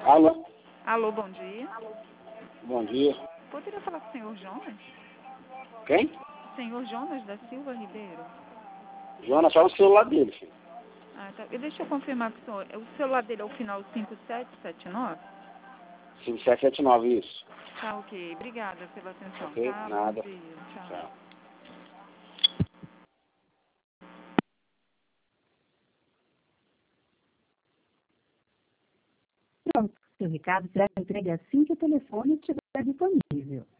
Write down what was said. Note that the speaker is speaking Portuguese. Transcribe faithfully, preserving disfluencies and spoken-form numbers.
Alô? Alô, bom dia. Bom dia. Poderia falar com o senhor Jonas? Quem? Senhor Jonas da Silva Ribeiro. Jonas, só o celular dele, filho. Ah, tá. E deixa eu confirmar com o senhor. O celular dele é o final cinco sete sete nove? cinco sete sete nove, isso. Tá, ok. Obrigada pela atenção. Ok, Tá, nada. bom dia. Tchau. Tchau. Pronto, seu recado será entregue assim que o telefone estiver disponível.